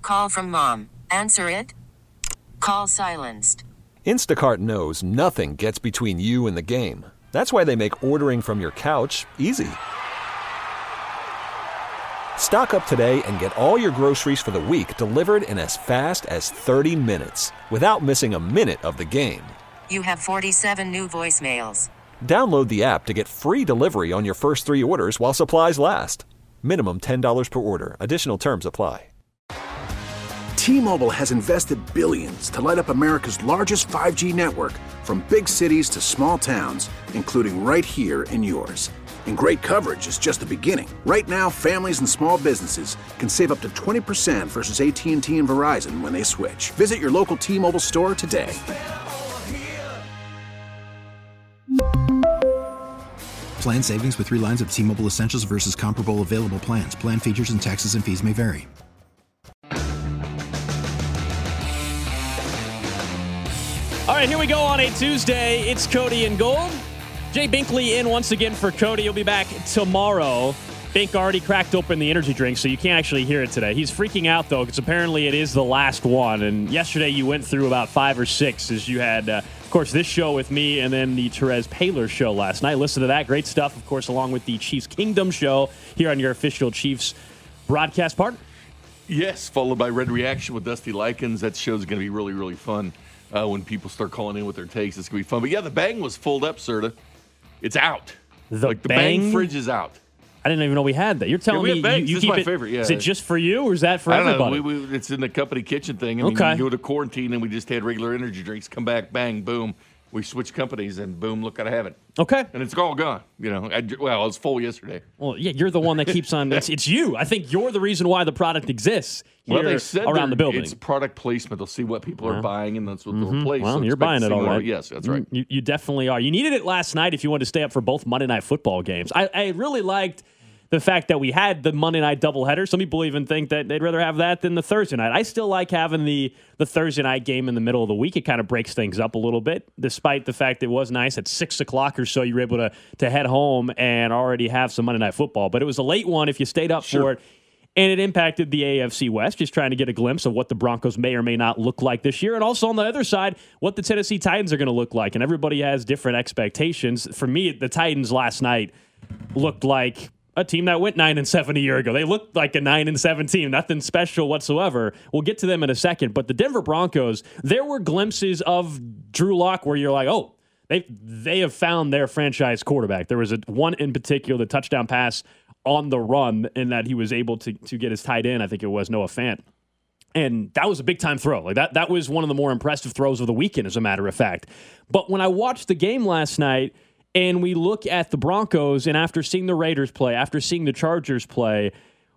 Call from mom. Answer it. Call silenced. Instacart knows nothing gets between you and the game. That's why they make ordering from your couch easy. Stock up today and get all your groceries for the week delivered in as fast as 30 minutes without missing a minute of the game. You have 47 new voicemails. Download the app to get free delivery on your first 3 orders while supplies last. Minimum $10 per order. Additional terms apply. T-Mobile has invested billions to light up America's largest 5G network, from big cities to small towns, including right here in yours. And great coverage is just the beginning. Right now, families and small businesses can save up to 20% versus AT&T and Verizon when they switch. Visit your local T-Mobile store today. Plan savings with 3 lines of T-Mobile Essentials versus comparable available plans. Plan features and taxes and fees may vary. All right, here we go on a Tuesday. It's Cody and Gold. Jay Binkley in once again for Cody. He'll be back tomorrow. Bink already cracked open the energy drink, so you can't actually hear it today. He's freaking out, though, because apparently it is the last one. And yesterday you went through about 5 or 6 as you had, of course, this show with me and then the Therese Paylor show last night. Listen to that. Great stuff, of course, along with the Chiefs Kingdom show here on your official Chiefs broadcast partner. Yes, followed by Red Reaction with Dusty Likens. That show's going to be really, really fun when people start calling in with their takes. It's going to be fun. But, yeah, the Bang was full up, Serta. It's out. The Bang fridge is out. I didn't even know we had that. You're telling me you keep my it. favorite. Yeah. Is it just for you, or is that for everybody? I don't know. It's in the company kitchen thing. I mean, you go to quarantine, and we just had regular energy drinks. Come back, bang, boom. We switch companies, and boom, look, I have it. Okay. And it's all gone. You know, it was full yesterday. Well, yeah, you're the one that keeps on. It's you. I think you're the reason why the product exists here they said around the building. It's product placement. They'll see what people are buying, and that's what they'll replace. Well, so you're buying it all right. Yes, that's right. You definitely are. You needed it last night if you wanted to stay up for both Monday Night Football games. I really liked the fact that we had the Monday night doubleheader. Some people even think that they'd rather have that than the Thursday night. I still like having the Thursday night game in the middle of the week. It kind of breaks things up a little bit, despite the fact it was nice at 6 o'clock or so. You were able to head home and already have some Monday Night Football. But it was a late one if you stayed up for it. And it impacted the AFC West, just trying to get a glimpse of what the Broncos may or may not look like this year. And also on the other side, what the Tennessee Titans are going to look like. And everybody has different expectations. For me, the Titans last night looked like a team that went 9-7 a year ago. They looked like a 9-7 team, nothing special whatsoever. We'll get to them in a second. But the Denver Broncos, there were glimpses of Drew Lock where you're like, oh, they have found their franchise quarterback. There was one in particular, the touchdown pass on the run, in that he was able to get his tight end. I think it was Noah Fant. And that was a big-time throw. Like that was one of the more impressive throws of the weekend, as a matter of fact. But when I watched the game last night, and we look at the Broncos, and after seeing the Raiders play, after seeing the Chargers play,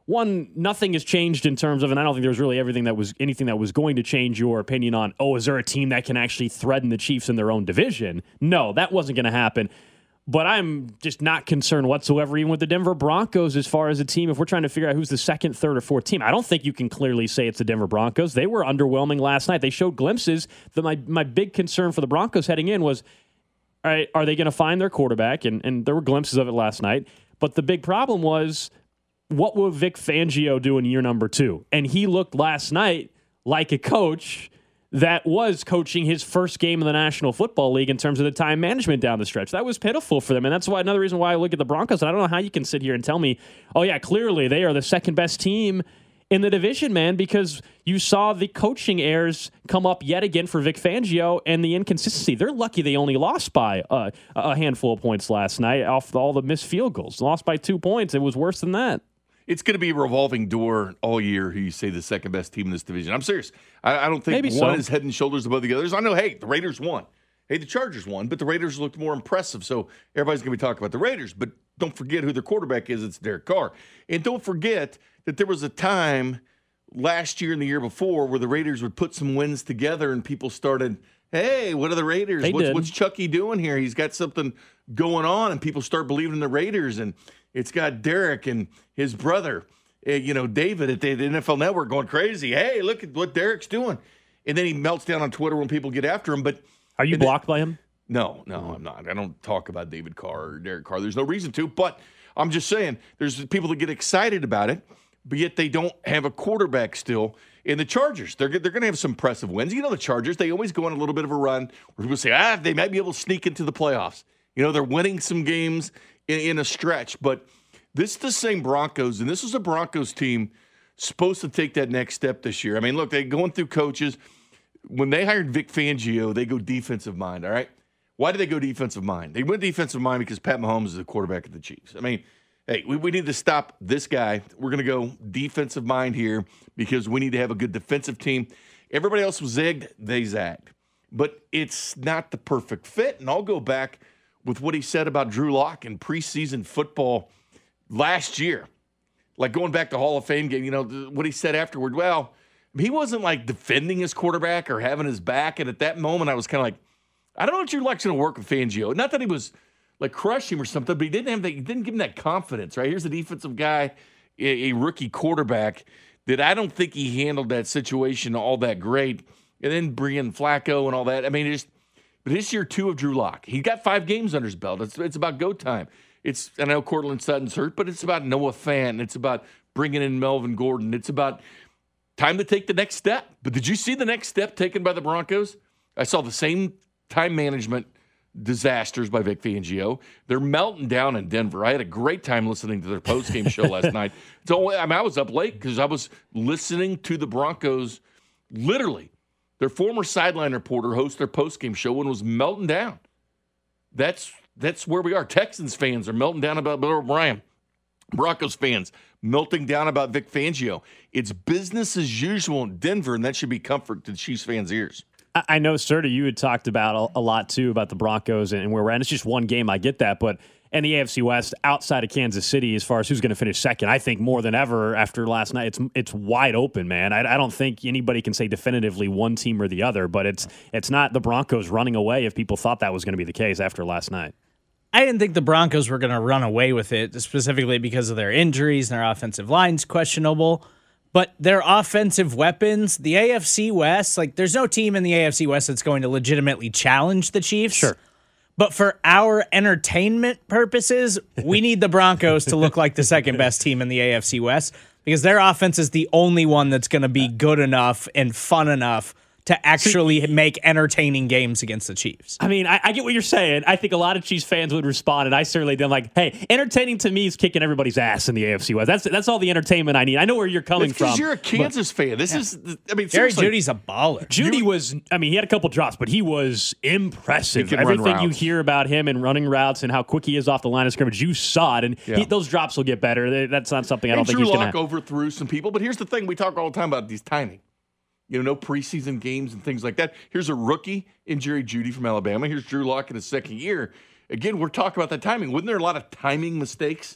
nothing has changed in terms of, and I don't think there's really anything that was going to change your opinion on, is there a team that can actually threaten the Chiefs in their own division? No, that wasn't going to happen. But I'm just not concerned whatsoever, even with the Denver Broncos, as far as a team. If we're trying to figure out who's the second, third, or fourth team, I don't think you can clearly say it's the Denver Broncos. They were underwhelming last night. They showed glimpses. My big concern for the Broncos heading in was, all right, are they going to find their quarterback? And there were glimpses of it last night. But the big problem was, what will Vic Fangio do in year number 2? And he looked last night like a coach that was coaching his first game in the National Football League in terms of the time management down the stretch. That was pitiful for them. And that's another reason why I look at the Broncos. And I don't know how you can sit here and tell me, oh, yeah, clearly they are the second best team in the division, man, because you saw the coaching errors come up yet again for Vic Fangio and the inconsistency. They're lucky they only lost by a handful of points last night off all the missed field goals. Lost by 2 points. It was worse than that. It's going to be a revolving door all year who you say the second best team in this division. I'm serious. I don't think one is head and shoulders above the others. I know, hey, the Raiders won. Hey, the Chargers won, but the Raiders looked more impressive. So everybody's going to be talking about the Raiders. But don't forget who their quarterback is. It's Derek Carr. And don't forget that there was a time last year and the year before where the Raiders would put some wins together and people started, hey, what are the Raiders? What's Chucky doing here? He's got something going on, and people start believing in the Raiders. And it's got Derek and his brother, David at the NFL Network going crazy. Hey, look at what Derek's doing. And then he melts down on Twitter when people get after him. But are you blocked by him? No, I'm not. I don't talk about David Carr or Derek Carr. There's no reason to. But I'm just saying, there's people that get excited about it. but yet they don't have a quarterback still. In the Chargers, they're going to have some impressive wins. You know the Chargers, they always go on a little bit of a run where people say, they might be able to sneak into the playoffs. You know, they're winning some games in a stretch. But this is the same Broncos, and this is a Broncos team supposed to take that next step this year. I mean, look, they're going through coaches. When they hired Vic Fangio, they go defensive mind, all right? Why do they go defensive mind? They went defensive mind because Pat Mahomes is the quarterback of the Chiefs. I mean, hey, we need to stop this guy. We're going to go defensive mind here because we need to have a good defensive team. Everybody else was zigged, they zagged. But it's not the perfect fit. And I'll go back with what he said about Drew Lock in preseason football last year. Like going back to Hall of Fame game, you know, what he said afterward. Well, he wasn't like defending his quarterback or having his back. And at that moment, I was kind of like, I don't know if Drew Lock's going to work with Fangio. Not that he was like crush him or something, but he didn't give him that confidence, right? Here's a defensive guy, a rookie quarterback that I don't think he handled that situation all that great. And then bring in Flacco and all that. I mean, but this year 2 of Drew Lock. He got 5 games under his belt. It's about go time. I know Courtland Sutton's hurt, but it's about Noah Fant. It's about bringing in Melvin Gordon. It's about time to take the next step. But did you see the next step taken by the Broncos? I saw the same time management disasters by Vic Fangio. They're melting down in Denver. I had a great time listening to their postgame show last night. So I was up late because I was listening to the Broncos. Literally, their former sideline reporter hosts their postgame show and was melting down. That's where we are. Texans fans are melting down about Bill O'Brien. Broncos fans melting down about Vic Fangio. It's business as usual in Denver, and that should be comfort to Chiefs fans' ears. I know, Serta, you had talked about a lot, too, about the Broncos and where we're at. It's just one game, I get that. But in the AFC West, outside of Kansas City, as far as who's going to finish second, I think more than ever after last night, it's wide open, man. I don't think anybody can say definitively one team or the other, but it's not the Broncos running away if people thought that was going to be the case after last night. I didn't think the Broncos were going to run away with it, specifically because of their injuries and their offensive line's questionable. But their offensive weapons, the AFC West, like there's no team in the AFC West that's going to legitimately challenge the Chiefs. Sure. But for our entertainment purposes, we need the Broncos to look like the second best team in the AFC West because their offense is the only one that's going to be good enough and fun enough to actually make entertaining games against the Chiefs. I mean, I get what you're saying. I think a lot of Chiefs fans would respond, and I certainly did. Like, hey, entertaining to me is kicking everybody's ass in the AFC West. That's all the entertainment I need. I know where you're coming from. Because you're a Kansas fan. This is, I mean, Jerry Jeudy's a baller. Jeudy was, I mean, he had a couple drops, but he was impressive. Everything you hear about him and running routes and how quick he is off the line of scrimmage, you saw it, and those drops will get better. That's not something I don't think he's going to. Drew Lock overthrew some people, but here's the thing: we talk all the time about these timing. You know, no preseason games and things like that. Here's a rookie in Jerry Jeudy from Alabama. Here's Drew Lock in his second year. Again, we're talking about that timing. Wasn't there a lot of timing mistakes?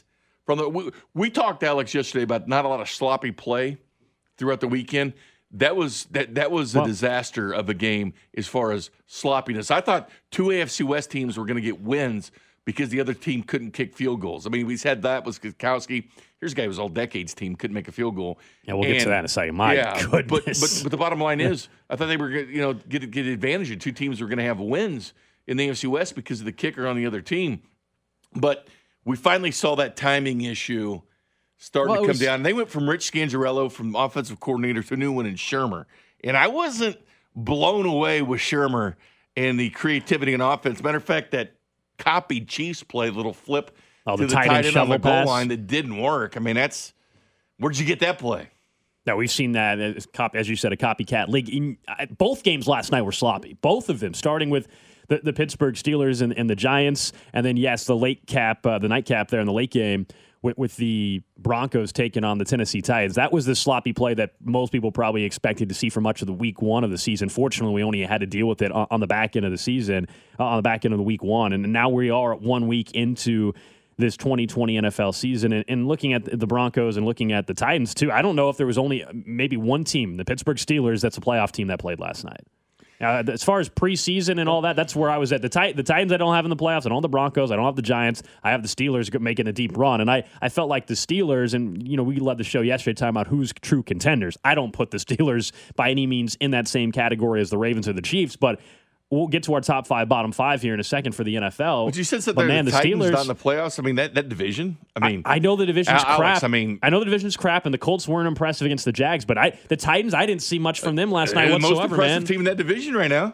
We talked, Alex, yesterday about not a lot of sloppy play throughout the weekend. That was a disaster of a game as far as sloppiness. I thought 2 AFC West teams were going to get wins because the other team couldn't kick field goals. I mean, we said that was Gostkowski. Here's a guy who was all-decades team, couldn't make a field goal. Yeah, we'll get to that in a second. My goodness. But the bottom line is, I thought they were going to get advantage of 2 teams were going to have wins in the AFC West because of the kicker on the other team. But we finally saw that timing issue starting to come down. And they went from Rich Scangarello, from offensive coordinator, to a new one in Shurmur. And I wasn't blown away with Shurmur and the creativity and offense. Matter of fact, that copied Chiefs play, little flip to the tight end on the goal line that didn't work. I mean, where'd you get that play? No, we've seen that, as you said, a copycat league. Both games last night were sloppy. Both of them, starting with the Pittsburgh Steelers and the Giants, and then, yes, the nightcap there in the late game with the Broncos taking on the Tennessee Titans. That was the sloppy play that most people probably expected to see for much of the week 1 of the season. Fortunately, we only had to deal with it on the back end of the season, on the back end of the week 1. And now we are 1 week into this 2020 NFL season. And looking at the Broncos and looking at the Titans, too, I don't know if there was only maybe one team, the Pittsburgh Steelers, that's a playoff team that played last night. As far as preseason and all that, that's where I was at. The Titans I don't have in the playoffs. I don't have the Broncos. I don't have the Giants. I have the Steelers making a deep run. And I felt like the Steelers, and we led the show yesterday talking about who's true contenders. I don't put the Steelers by any means in that same category as the Ravens or the Chiefs, but we'll get to our top 5, bottom 5 here in a second for the NFL. But you said something. The Titans Steelers not in the playoffs. I mean, that division. I know the division's crap. Alex, I know the division's crap, and the Colts weren't impressive against the Jags. But the Titans, I didn't see much from them last night whatsoever. The most impressive team in that division right now.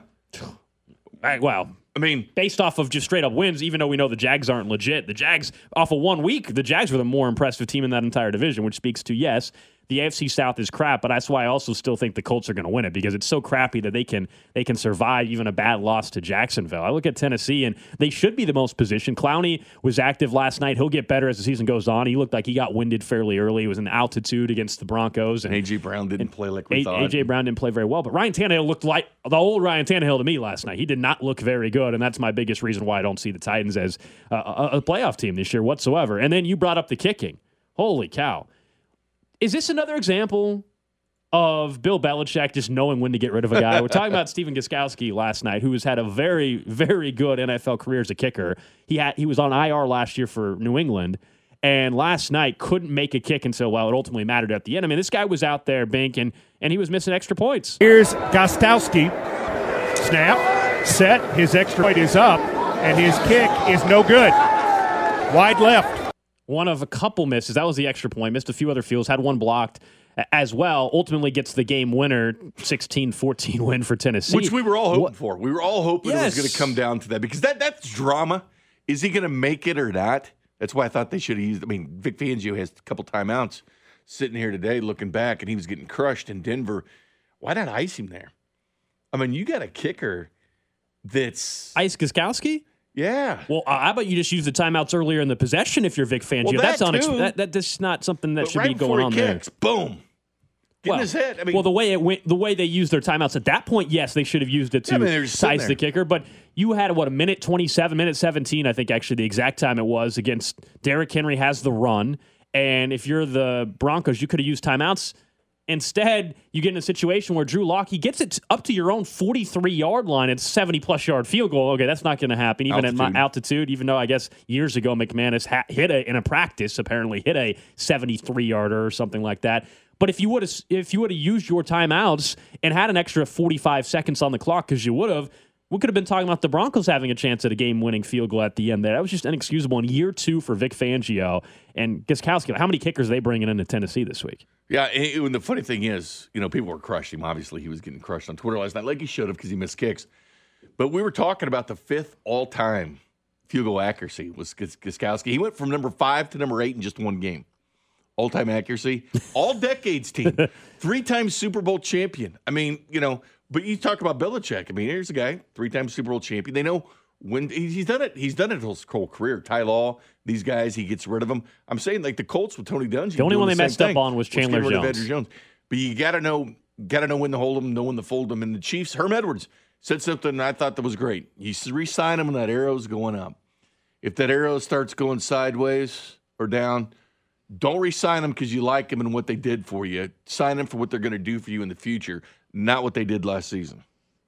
Wow. I mean, based off of just straight up wins, even though we know the Jags aren't legit, the Jags, off of 1 week, the Jags were the more impressive team in that entire division, which speaks to, yes, the AFC South is crap, but that's why I also still think the Colts are going to win it, because it's so crappy that they can survive even a bad loss to Jacksonville. I look at Tennessee, and they should be the most positioned. Clowney was active last night. He'll get better as the season goes on. He looked like he got winded fairly early. He was in altitude against the Broncos. And A.J. Brown didn't play like we thought. A.J. Brown didn't play very well, but Ryan Tannehill looked like the old Ryan Tannehill to me last night. He did not look very good, and that's my biggest reason why I don't see the Titans as a playoff team this year whatsoever. And then you brought up the kicking. Holy cow. Is this another example of Bill Belichick just knowing when to get rid of a guy? We're talking about Stephen Gostkowski last night, who has had a very, very good NFL career as a kicker. He was on IR last year for New England, and last night couldn't make a kick until, well, it ultimately mattered at the end. I mean, this guy was out there banking, and he was missing extra points. Here's Gostkowski. Snap, set, his extra point is up, and his kick is no good. Wide left. One of a couple misses. That was the extra point. Missed a few other fields. Had one blocked as well. Ultimately gets the game winner, 16-14 win for Tennessee. Which we were all hoping for. We were all hoping it was going to come down to that, because that's drama. Is he going to make it or not? That's why I thought they should have used. I mean, Vic Fangio has a couple timeouts sitting here today looking back, and he was getting crushed in Denver. Why not ice him there? I mean, you got a kicker that's... Ice Gostkowski? Yeah. Well, how about you just use the timeouts earlier in the possession if you're Vic Fangio? Well, that's not something that should right be going on kicks, there. Boom. Get in his head. I mean, well, the way they used their timeouts at that point, yes, they should have used it to size the kicker. But you had, a minute 27, minute 17, I think actually the exact time it was, against Derrick Henry has the run. And if you're the Broncos, you could have used timeouts. Instead, you get in a situation where Drew Lock, he gets it up to your own 43-yard line. It's 70-plus yard field goal. Okay, that's not going to happen, even at my altitude, even though I guess years ago McManus in a practice, apparently hit a 73-yarder or something like that. But if you would have used your timeouts and had an extra 45 seconds on the clock, because you would have, we could have been talking about the Broncos having a chance at a game-winning field goal at the end there. That was just inexcusable in year 2 for Vic Fangio. And Gostkowski, how many kickers are they bringing into Tennessee this week? Yeah, and the funny thing is, people were crushing him. Obviously, he was getting crushed on Twitter last night, like he should have, because he missed kicks. But we were talking about the 5th all-time field goal accuracy was Gostkowski. He went from number 5 to number 8 in just one game. All-time accuracy. All-decades team. 3-time Super Bowl champion. I mean, but you talk about Belichick. I mean, here's a guy, 3-time Super Bowl champion. They know when he's done it. He's done it his whole career. Ty Law, these guys, he gets rid of them. I'm saying, like the Colts with Tony Dungy. The only one they messed up on was Chandler Jones. But you got to know when to hold them, know when to fold them. And the Chiefs, Herm Edwards said something I thought that was great. You re-sign him, and that arrow's going up. If that arrow starts going sideways or down, don't re-sign them because you like them and what they did for you. Sign them for what they're going to do for you in the future, not what they did last season.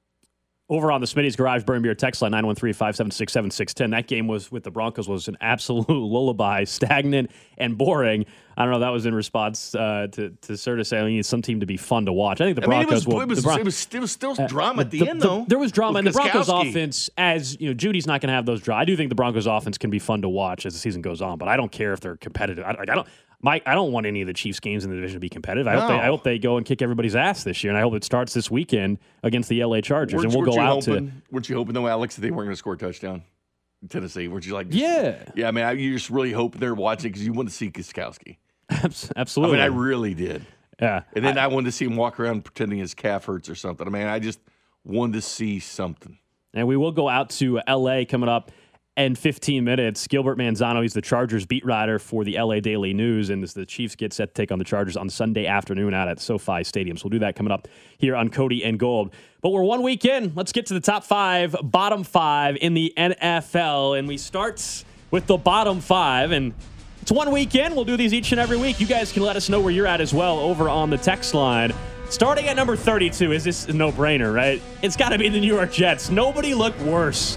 Over on the Smitty's Garage Burn Beer text line, 913-576-7610. That game was with the Broncos was an absolute lullaby, stagnant and boring. I don't know. That was in response to Serta saying we need some team to be fun to watch. I think the Broncos will. It was still drama at the end, though. There was drama, and the Broncos offense, as Judy's not going to have those drama. I do think the Broncos offense can be fun to watch as the season goes on, but I don't care if they're competitive. I don't want any of the Chiefs games in the division to be competitive. I hope they go and kick everybody's ass this year, and I hope it starts this weekend against the LA Chargers. And we'll go out to. Weren't you hoping, though, Alex, that they weren't going to score a touchdown in Tennessee? Weren't you like, yeah? Yeah, I mean, you just really hope they're watching because you want to see Gostkowski. Absolutely. I mean, I really did. Yeah. And then I wanted to see him walk around pretending his calf hurts or something. I mean, I just wanted to see something. And we will go out to LA coming up in 15 minutes. Gilbert Manzano, he's the Chargers beat writer for the LA Daily News, and as the Chiefs get set to take on the Chargers on Sunday afternoon out at SoFi Stadium. So we'll do that coming up here on Cody and Gold. But we're 1 week in. Let's get to the top 5, bottom 5 in the NFL, and we start with the bottom 5, and it's 1 week in. We'll do these each and every week. You guys can let us know where you're at as well over on the text line. Starting at number 32, is this a no-brainer, right? It's got to be the New York Jets. Nobody looked worse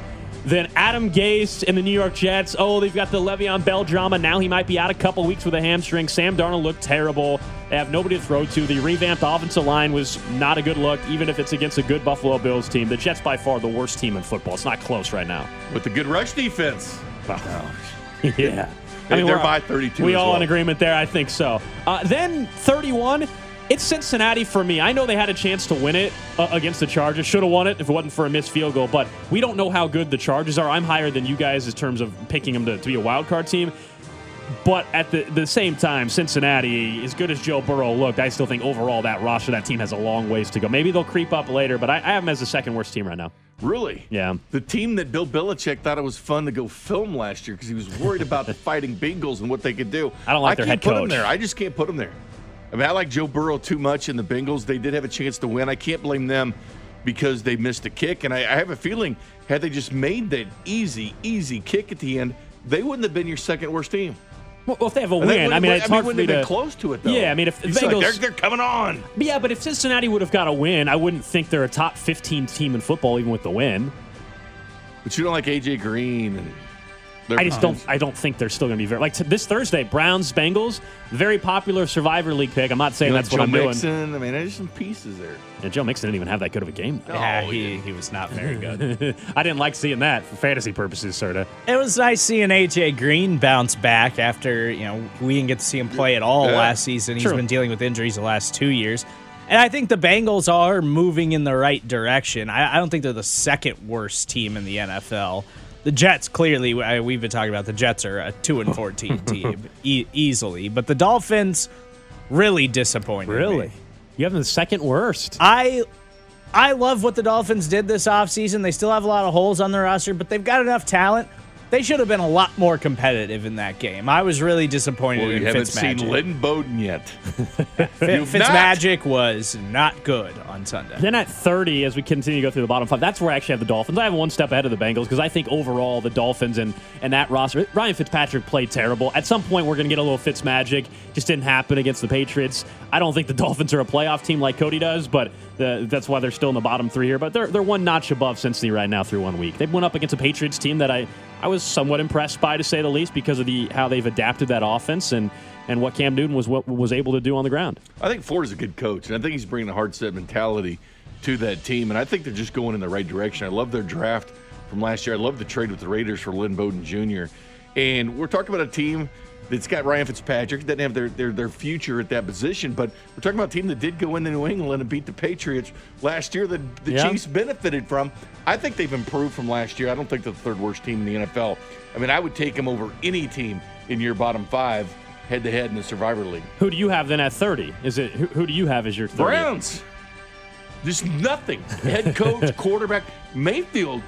Then Adam Gase and the New York Jets. Oh, they've got the Le'Veon Bell drama. Now he might be out a couple weeks with a hamstring. Sam Darnold looked terrible. They have nobody to throw to. The revamped offensive line was not a good look, even if it's against a good Buffalo Bills team. The Jets by far the worst team in football. It's not close right now. With the good rush defense. Wow. Yeah. They're by 32 We as all well. in agreement there. I think so. Then 31. It's Cincinnati for me. I know they had a chance to win it against the Chargers. Should have won it if it wasn't for a missed field goal. But we don't know how good the Chargers are. I'm higher than you guys in terms of picking them to be a wild card team. But at the same time, Cincinnati, as good as Joe Burrow looked, I still think overall that roster, that team has a long ways to go. Maybe they'll creep up later, but I have them as the second worst team right now. Really? Yeah. The team that Bill Belichick thought it was fun to go film last year because he was worried about the Fighting Bengals and what they could do. I don't like their head coach. I can't put them there. I just can't put them there. I mean, I like Joe Burrow too much in the Bengals. They did have a chance to win. I can't blame them because they missed a kick. And I have a feeling had they just made that easy kick at the end, they wouldn't have been your second worst team. Well, if they have a win, I mean, it's hard for me to been close to it, though. Yeah, I mean, if the Bengals, like, they're coming on. Yeah, but if Cincinnati would have got a win, I wouldn't think they're a top 15 team in football, even with the win. But you don't like AJ Green and. I don't think they're still going to be very like this Thursday. Browns Bengals, very popular Survivor League pick. I'm not saying that's what I'm doing. Mixon, I mean, there's some pieces there. And Joe Mixon didn't even have that good of a game. Yeah, he was not very good. I didn't like seeing that for fantasy purposes, Serta. It was nice seeing AJ Green bounce back after we didn't get to see him play at all last season. He's been dealing with injuries the last 2 years. And I think the Bengals are moving in the right direction. I don't think they're the second worst team in the NFL. The Jets, clearly, we've been talking about the Jets are a 2-14 team easily. But the Dolphins, really disappointed Really? me. You have them the second worst. I love what the Dolphins did this offseason. They still have a lot of holes on their roster, but they've got enough talent. They should have been a lot more competitive in that game. I was really disappointed in Fitzmagic. You haven't seen Lynn Bowden yet. Fitzmagic was not good on Sunday. Then at 30, as we continue to go through the bottom five, that's where I actually have the Dolphins. I have one step ahead of the Bengals because I think overall the Dolphins and that roster, Ryan Fitzpatrick played terrible. At some point, we're going to get a little Fitzmagic. Just didn't happen against the Patriots. I don't think the Dolphins are a playoff team like Cody does, but that's why they're still in the bottom three here. But they're one notch above Cincinnati right now through 1 week. They went up against a Patriots team that I was somewhat impressed by, to say the least, because of how they've adapted that offense and what Cam Newton was able to do on the ground. I think Ford is a good coach, and I think he's bringing a hard-set mentality to that team, and I think they're just going in the right direction. I love their draft from last year. I love the trade with the Raiders for Lynn Bowden Jr., and we're talking about a team that's got Ryan Fitzpatrick, doesn't have their future at that position, but we're talking about a team that did go into New England and beat the Patriots last year that the Chiefs benefited from. I think they've improved from last year. I don't think they're the third worst team in the NFL. I mean, I would take them over any team in your bottom five head-to-head in the Survivor League. Who do you have then at 30? Who do you have as your 30? Browns. Just nothing. Head coach, quarterback. Mayfield,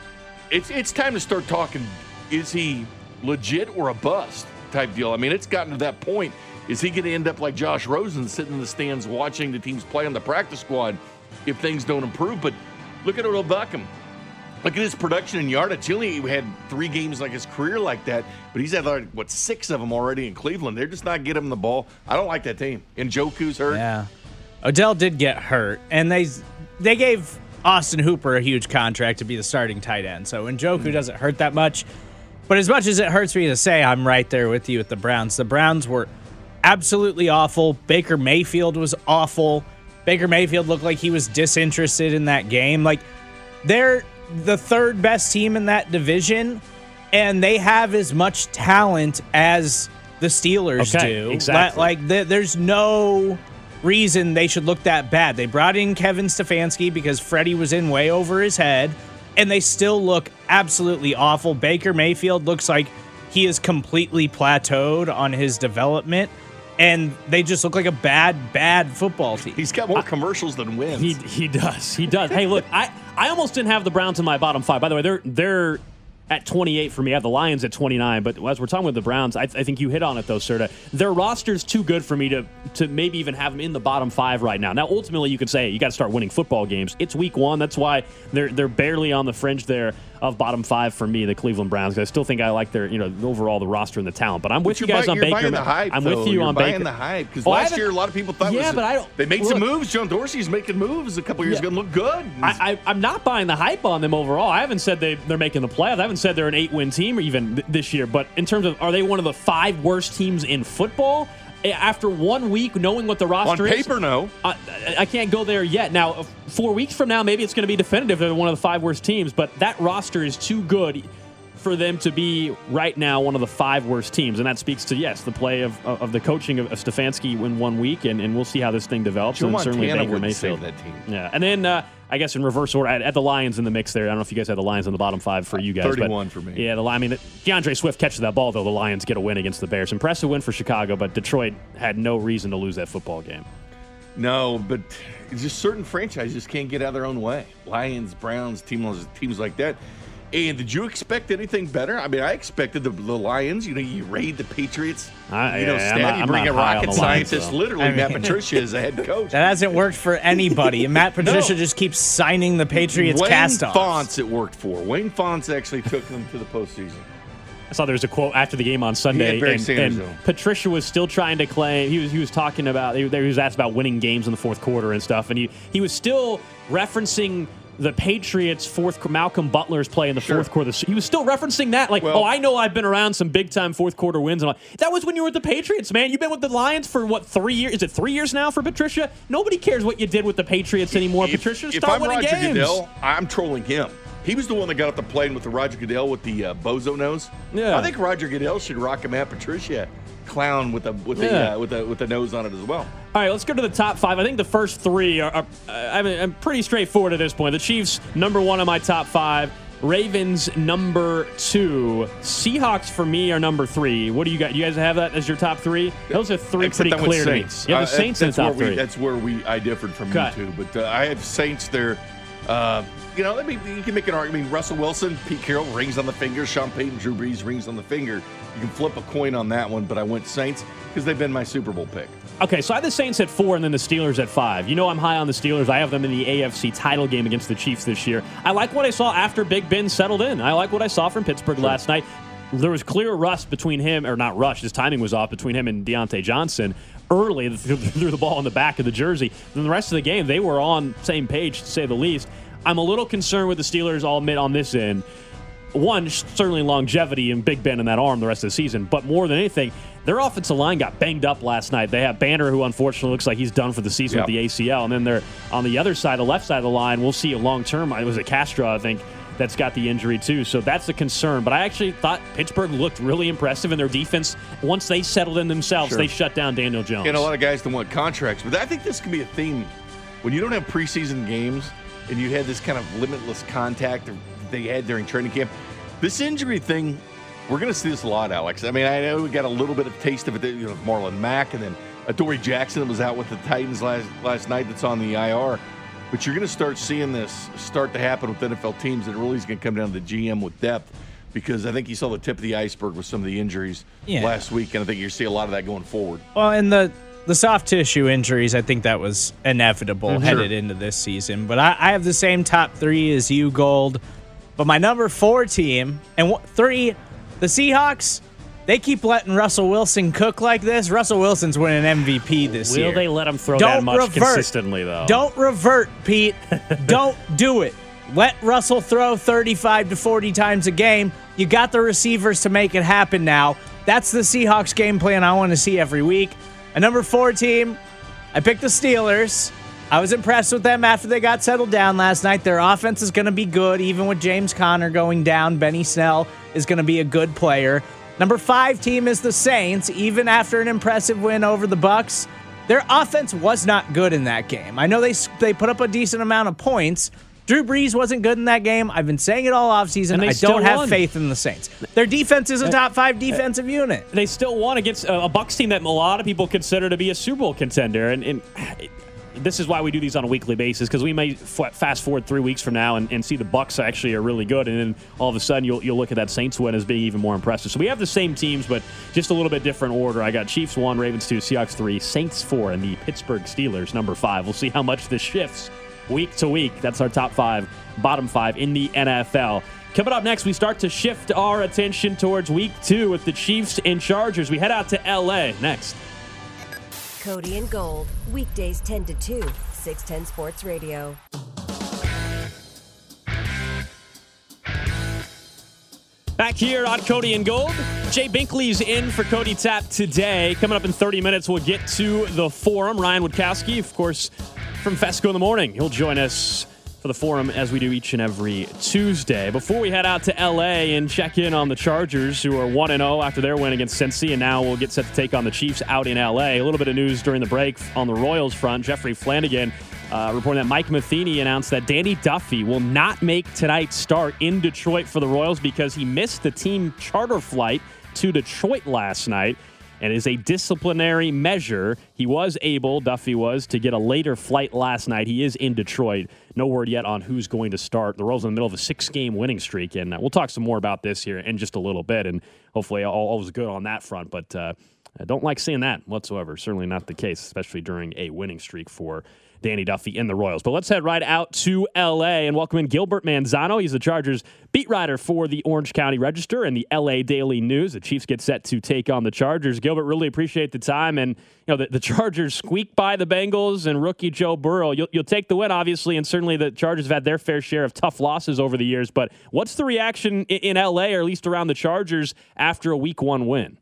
it's time to start talking, is he legit or a bust type deal? I mean, it's gotten to that point. Is he going to end up like Josh Rosen sitting in the stands watching the teams play on the practice squad if things don't improve? But look at Odell Beckham. Look at his production in yardage. He only had 3 games like his career like that, but he's had, 6 of them already in Cleveland. They're just not getting him the ball. I don't like that team. And Njoku's hurt. Yeah. Odell did get hurt, and they gave Austin Hooper a huge contract to be the starting tight end. So Njoku doesn't hurt that much. But as much as it hurts me to say, I'm right there with you with the Browns. The Browns were absolutely awful. Baker Mayfield was awful. Baker Mayfield looked like he was disinterested in that game. Like, they're the third best team in that division, and they have as much talent as the Steelers do. Exactly. There's no reason they should look that bad. They brought in Kevin Stefanski because Freddie was in way over his head, and they still look absolutely awful. Baker Mayfield looks like he is completely plateaued on his development, and they just look like a bad football team. He's got more commercials than wins. He does. Hey, look, I almost didn't have the Browns in my bottom five. By the way, they're at 28 for me. I have the Lions at 29. But as we're talking with the Browns, I think you hit on it, though, Serta. Their roster's too good for me to maybe even have them in the bottom five right now. Now, ultimately, you could say you got to start winning football games. It's week 1. That's why they're barely on the fringe there of bottom 5 for me, the Cleveland Browns. I still think I like their, overall the roster and the talent. But I'm with you guys on Baker. Buying the hype, I'm with you on Baker. Buying the hype because last year a lot of people thought they made some moves. John Dorsey's making moves a couple years ago and look good. I'm not buying the hype on them overall. I haven't said they're making the playoffs. I haven't said they're an 8-win team even this year. But in terms of, are they one of the 5 worst teams in football? After 1 week, knowing what the roster is. On paper, no. I can't go there yet. Now, 4 weeks from now, maybe it's going to be definitive they're one of the 5 worst teams, but that roster is too good for them to be right now one of the 5 worst teams. And that speaks to, the play of the coaching of Stefanski in 1 week, and we'll see how this thing develops. Joe and certainly Montana Baker Mayfield. Save that team. Yeah. And then, I guess in reverse order, at the Lions in the mix there. I don't know if you guys had the Lions in the bottom 5 for you guys. 31 for me. Yeah, DeAndre Swift catches that ball, though. The Lions get a win against the Bears. Impressive win for Chicago, but Detroit had no reason to lose that football game. No, but just certain franchises can't get out of their own way. Lions, Browns, teams like that. And did you expect anything better? I mean, I expected the Lions. You raid the Patriots. You bring a rocket scientist, literally Matt Patricia as a head coach. That hasn't worked for anybody. And Matt Patricia just keeps signing the Patriots cast-offs. Wayne Fontes it worked for. Wayne Fontes actually took them to the postseason. I saw there was a quote after the game on Sunday, and Patricia was still trying to claim he was talking about he was asked about winning games in the fourth quarter and stuff, and he was still referencing the Patriots' Malcolm Butler's play in the fourth quarter. He was still referencing that, I know I've been around some big-time fourth-quarter wins. And all. That was when you were with the Patriots, man. You've been with the Lions for, 3 years? Is it 3 years now for Patricia? Nobody cares what you did with the Patriots anymore, Patricia. Start winning games. If I'm Roger Goodell, I'm trolling him. He was the one that got off the plane with the Roger Goodell with the bozo nose. Yeah. I think Roger Goodell should rock a Matt Patricia clown with the nose on it as well. All right, let's go to the top 5. I think the first 3 are pretty straightforward at this point. The Chiefs, number 1 on my top 5. Ravens, number 2. Seahawks, for me, are number 3. What do you got? You guys have that as your top 3? Those are 3 pretty clear to me. You have the Saints in the top 3. That's where I differed from you two. But I have Saints there. You can make an argument. Russell Wilson, Pete Carroll, rings on the finger. Sean Payton, Drew Brees, rings on the finger. You can flip a coin on that one, but I went Saints because they've been my Super Bowl pick. Okay, so I have the Saints at 4 and then the Steelers at 5. I'm high on the Steelers. I have them in the AFC title game against the Chiefs this year. I like what I saw after Big Ben settled in. I like what I saw from Pittsburgh last night. There was clear rust between him, or not rush, his timing was off between him and Deontay Johnson. Early, threw the ball in the back of the jersey. Then the rest of the game, they were on same page, to say the least. I'm a little concerned with the Steelers, I'll admit, on this end. One, certainly longevity and Big Ben in that arm the rest of the season. But more than anything, their offensive line got banged up last night. They have Banner, who unfortunately looks like he's done for the season with the ACL. And then they're on the other side, the left side of the line, we'll see a long-term. It was a Castro, I think, that's got the injury too. So that's a concern. But I actually thought Pittsburgh looked really impressive in their defense. Once they settled in themselves, they shut down Daniel Jones. And a lot of guys don't want contracts. But I think this could be a theme. When you don't have preseason games and you had this kind of limitless contact that they had during training camp, this injury thing, we're going to see this a lot, Alex. I mean, I know we got a little bit of taste of it, Marlon Mack, and then Adoree Jackson was out with the Titans last night that's on the IR. But you're going to start seeing this start to happen with NFL teams, and it really is going to come down to the GM with depth, because I think you saw the tip of the iceberg with some of the injuries last week, and I think you're see a lot of that going forward. Well, and the soft tissue injuries, I think that was inevitable headed into this season. But I have the same top 3 as you, Gold. But my number 4 team, and 3, the Seahawks, they keep letting Russell Wilson cook like this. Russell Wilson's winning MVP this year. Will they let him throw that much consistently, though? Don't revert, Pete. Don't do it. Let Russell throw 35 to 40 times a game. You got the receivers to make it happen now. That's the Seahawks game plan I want to see every week. A number 4 team, I picked the Steelers. I was impressed with them after they got settled down last night. Their offense is going to be good, even with James Conner going down. Benny Snell is going to be a good player. Number 5 team is the Saints. Even after an impressive win over the Bucs, their offense was not good in that game. I know they put up a decent amount of points. Drew Brees wasn't good in that game. I've been saying it all offseason. I don't have faith in the Saints. Their defense is a top 5 defensive unit. They still won against a Bucs team that a lot of people consider to be a Super Bowl contender. And this is why we do these on a weekly basis, because we may fast forward 3 weeks from now and see the Bucs actually are really good, and then all of a sudden you'll look at that Saints win as being even more impressive. So we have the same teams, but just a little bit different order. I got Chiefs 1, Ravens 2, Seahawks 3, Saints 4, and the Pittsburgh Steelers number 5. We'll see how much this shifts week to week. That's our top 5, bottom 5 in the NFL. Coming up next, we start to shift our attention towards week 2 with the Chiefs and Chargers. We head out to L.A. next. Cody and Gold, weekdays 10 to 2, 610 Sports Radio. Back here on Cody and Gold, Jay Binkley's in for Cody Tapp today. Coming up in 30 minutes, we'll get to the Forum. Ryan Wodkowski, of course, from Fesco in the Morning. He'll join us for the Forum as we do each and every Tuesday. Before we head out to L.A. and check in on the Chargers, who are 1-0 after their win against Cincy, and now we'll get set to take on the Chiefs out in L.A. A little bit of news during the break on the Royals front. Jeffrey Flanagan reporting that Mike Matheny announced that Danny Duffy will not make tonight's start in Detroit for the Royals because he missed the team charter flight to Detroit last night. And as a disciplinary measure, Duffy was, to get a later flight last night. He is in Detroit. No word yet on who's going to start. The Royals in the middle of a 6-game winning streak, and we'll talk some more about this here in just a little bit, and hopefully all was good on that front. But I don't like seeing that whatsoever. Certainly not the case, especially during a winning streak for Danny Duffy in the Royals. But let's head right out to L.A. and welcome in Gilbert Manzano. He's the Chargers beat writer for the Orange County Register and the L.A. Daily News. The Chiefs get set to take on the Chargers. Gilbert, really appreciate the time. And the Chargers squeak by the Bengals and rookie Joe Burrow. You'll take the win, obviously, and certainly the Chargers have had their fair share of tough losses over the years. But what's the reaction in L.A., or at least around the Chargers, after a Week 1 win?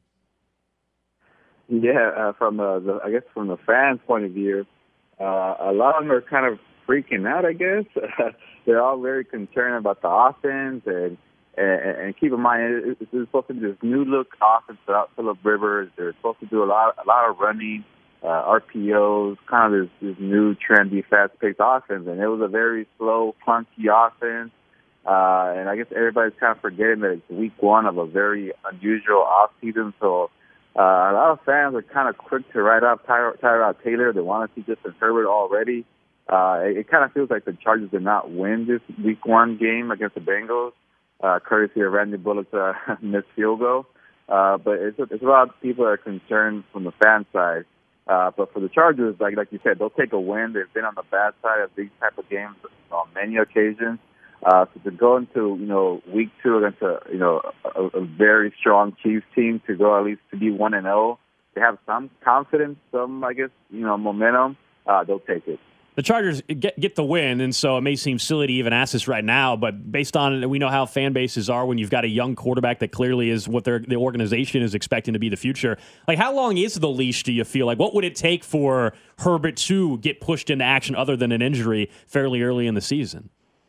Yeah, from the fans' point of view, a lot of them are kind of freaking out, I guess. They're all very concerned about the offense, and keep in mind, it's supposed to be this new look offense without Phillip Rivers. They're supposed to do a lot of running, RPOs, kind of this new trendy, fast-paced offense, and it was a very slow, clunky offense. And I guess everybody's kind of forgetting that it's Week 1 of a very unusual offseason, so a lot of fans are kind of quick to write off Tyrod Taylor. They want to see Justin Herbert already. It kind of feels like the Chargers did not win this Week 1 game against the Bengals, courtesy of Randy Bullock's missed field goal. But it's a lot of people are concerned from the fan side. But for the Chargers, like you said, they'll take a win. They've been on the bad side of these type of games on many occasions. So to go into Week 2 against a very strong Chiefs team, to go at least to be 1-0, they have some confidence, some momentum. They'll take it. The Chargers get the win, and so it may seem silly to even ask this right now, but based on it, we know how fan bases are when you've got a young quarterback that clearly is what the organization is expecting to be the future. Like, how long is the leash, do you feel? Like, what would it take for Herbert to get pushed into action other than an injury fairly early in the season?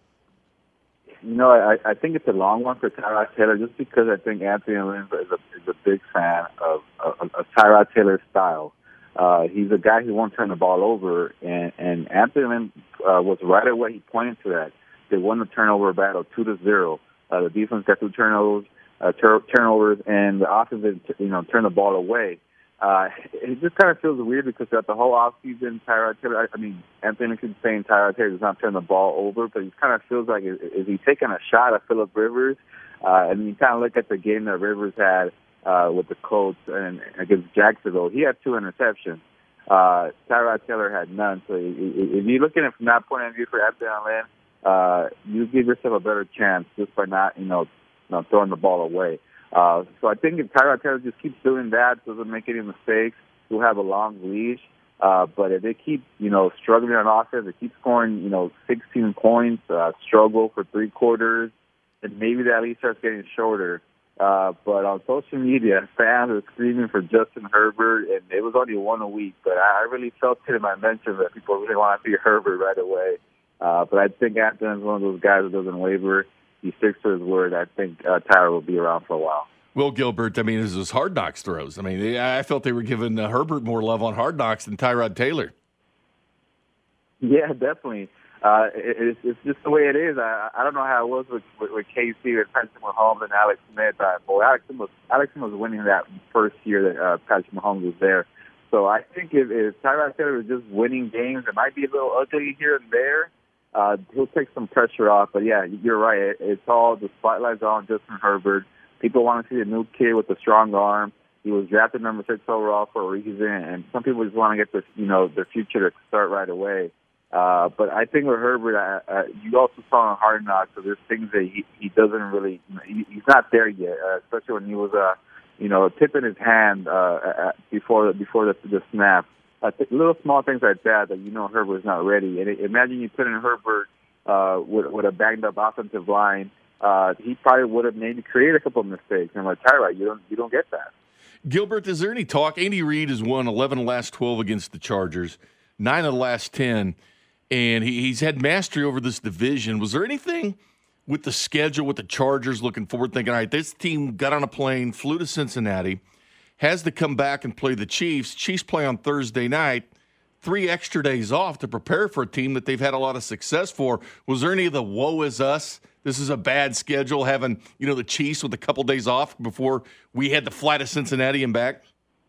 I think it's a long one for Tyrod Taylor, just because I think Anthony Lynn is a big fan of Tyrod Taylor's style. He's a guy who won't turn the ball over, and Anthony Lynn was right away. He pointed to that. They won the turnover battle 2-0. The defense got 2 turnovers, and the offense didn't turn the ball away. It just kind of feels weird because throughout the whole offseason, Tyrod Taylor, Anthony Lynn keeps saying Tyrod Taylor does not turn the ball over, but it kind of feels like, is he taking a shot at Phillip Rivers? And you kind of look at the game that Rivers had with the Colts and against Jacksonville. He had 2 interceptions. Tyrod Taylor had none. So if you're looking at it from that point of view for Anthony Lynn, you give yourself a better chance just by not throwing the ball away. So I think if Tyrod Taylor just keeps doing that, doesn't make any mistakes, he'll have a long leash. But if they keep, struggling on offense, they keep scoring, 16 points, struggle for 3 quarters, and maybe that leash starts getting shorter. But on social media, fans are screaming for Justin Herbert, and it was only 1 a week. But I really felt it in my mentions that people really want to see Herbert right away. But I think Anthony is one of those guys that doesn't waver. He sticks to his word. I think Tyler will be around for a while. Will Gilbert, it was those Hard Knocks throws. I felt they were giving Herbert more love on Hard Knocks than Tyrod Taylor. Yeah, definitely. It's just the way it is. I don't know how it was with KC and Patrick Mahomes and Alex Smith. Alex Smith was winning that first year that Patrick Mahomes was there. So I think if Tyrod Taylor was just winning games, it might be a little ugly here and there. He'll take some pressure off. But, yeah, you're right. It's all the spotlight's on Justin Herbert. People want to see a new kid with a strong arm. He was drafted number 6 overall for a reason, and some people just want to get the future to start right away. But I think with Herbert, you also saw in Hard Knocks, so there's things that he doesn't really, he's not there yet, especially when he was, tipping his hand before the snap. Little small things like that Herbert's not ready. And imagine you put in Herbert with a banged up offensive line, he probably would have maybe created a couple of mistakes. And like Tyrod, you don't get that. Gilbert, is there any talk? Andy Reid has won 11 of the last 12 against the Chargers, 9 of the last 10. And he's had mastery over this division. Was there anything with the schedule, with the Chargers looking forward, thinking, all right, this team got on a plane, flew to Cincinnati, has to come back and play the Chiefs. Chiefs play on Thursday night, 3 extra days off to prepare for a team that they've had a lot of success for. Was there any of the woe is us? This is a bad schedule, having, the Chiefs with a couple days off before we had to fly to Cincinnati and back?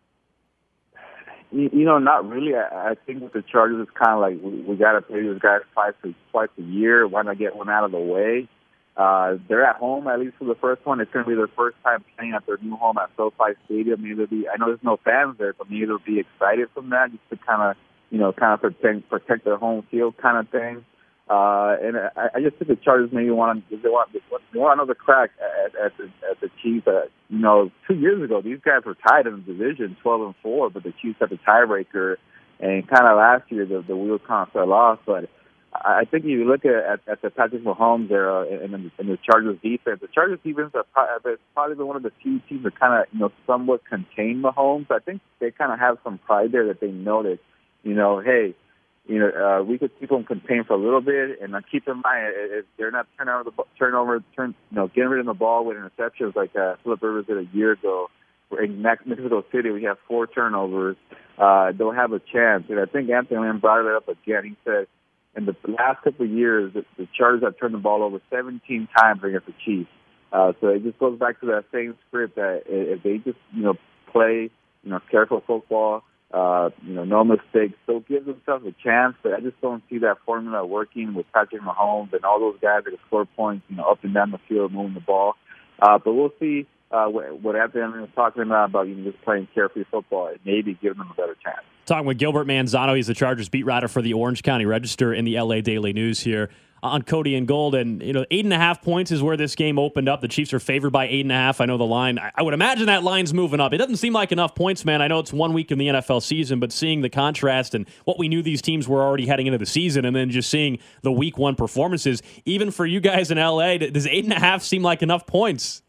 Not really. I think with the Chargers, it's kind of like we got to play these guys twice a year. Why not get one out of the way? They're at home, at least for the first one. It's going to be their first time playing at their new home at SoFi Stadium. I know there's no fans there, but maybe they'll be excited from that, just to kind of protect their home field kind of thing. And I just think the Chargers maybe want another crack at the Chiefs. 2 years ago, these guys were tied in the division, 12-4, but the Chiefs had the tiebreaker. And kind of last year, the wheels kind of fell off. But I think if you look at the Patrick Mahomes era and the Chargers defense, the Chargers defense have probably been one of the few teams that kind of somewhat contain Mahomes. I think they kind of have some pride there that they know that hey. We could keep them contained for a little bit, and keep in mind if they're not getting rid of the ball with interceptions like Phillip Rivers did a year ago. In Mexico City, we have 4 turnovers. They'll have a chance, and I think Anthony Lynn brought it up again. He said in the last couple of years, the Chargers have turned the ball over 17 times against the Chiefs. So it just goes back to that same script that if they just play careful football. No mistakes. They'll give themselves a chance, but I just don't see that formula working with Patrick Mahomes and all those guys that can score points, up and down the field, moving the ball. But we'll see what Anthony was talking about just playing carefree football and maybe giving them a better chance. Talking with Gilbert Manzano. He's the Chargers beat writer for the Orange County Register in the LA Daily News here on Cody and Gold. And, 8.5 points is where this game opened up. The Chiefs are favored by 8.5. I know the line, I would imagine that line's moving up. It doesn't seem like enough points, man. I know it's 1 week in the NFL season, but seeing the contrast and what we knew these teams were already heading into the season, and then just seeing the week 1 performances, even for you guys in LA, does 8.5 seem like enough points?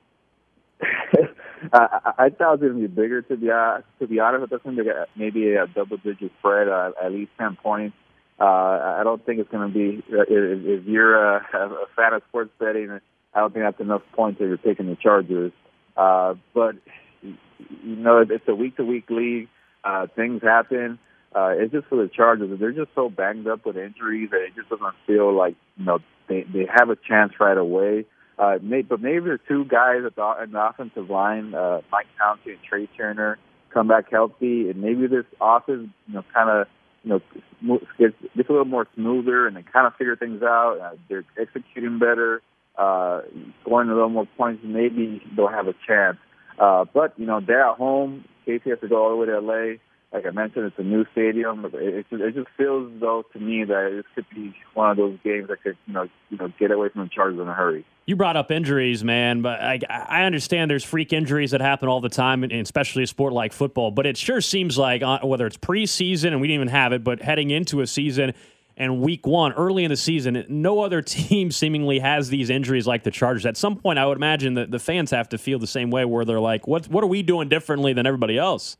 I thought it was going to be bigger, to be honest. I think maybe a double-digit spread, at least 10 points. I don't think it's going to be, if you're a fan of sports betting, I don't think that's enough points if you're taking the Chargers. But, it's a week-to-week league. Things happen. It's just for the Chargers. They're just so banged up with injuries that it just doesn't feel like, they have a chance right away. But maybe the 2 guys in the offensive line, Mike Pouncey and Trey Turner, come back healthy, and maybe this offense, kind of, gets a little more smoother, and they kind of figure things out. They're executing better, scoring a little more points. Maybe they'll have a chance. But they're at home. Casey has to go all the way to LA. Like I mentioned, it's a new stadium. It just feels though to me that this could be one of those games that could get away from the Chargers in a hurry. You brought up injuries, man, but I understand there's freak injuries that happen all the time, and especially a sport like football. But it sure seems like whether it's preseason, and we didn't even have it, but heading into a season and week 1, early in the season, no other team seemingly has these injuries like the Chargers. At some point, I would imagine that the fans have to feel the same way, where they're like, what are we doing differently than everybody else?